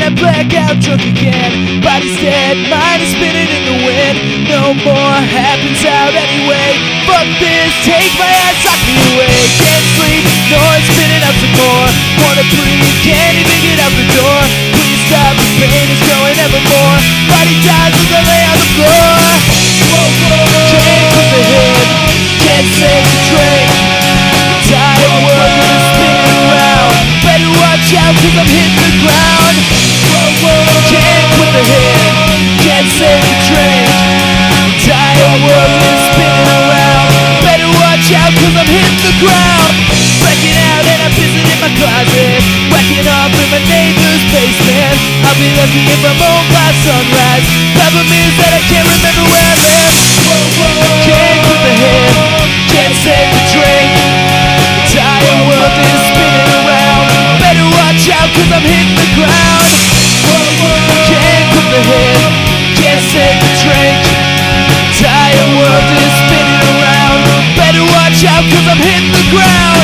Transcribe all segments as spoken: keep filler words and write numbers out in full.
I'm blackout drunk again. Body's dead, mind is spinning in the wind. No more happens out anyway. Fuck this, take my ass, lock me away. Can't sleep, noise spinning up some more. Wanna breathe, can't even get out the door. Please stop, the pain is growing ever more. Body dies as I lay on the floor. Can't with the head, can't save the train. Entire world is spinning around. Better watch out cause I'm hitting the ground. Can't with the head, can't save the train. Entire world is spinning around. Better watch out cause I'm hitting the ground. Blacking out and I'm pissing in my closet. Whacking off in my neighbor's basement. I'll be lucky if I'm home by sunrise. Problem is that I can't remember where I live. Can't with the head, can't save the drink. Entire world is spinning around. Better watch out cause I'm hitting the ground. Can't with the head, can't save the drink. Entire world is spinning around. Better watch out cause I'm hitting the ground.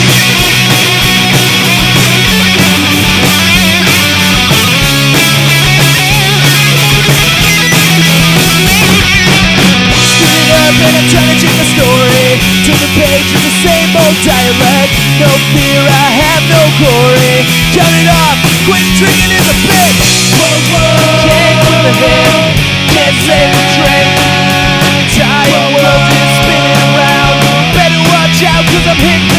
And I'm trying to change my story. Turn the page with the same old dialect. No fear, I have no glory. Count it off, quit drinking is a bitch. Can't with the head, can't save the drink. Entire world is spinning around. Better watch out cause I'm hitting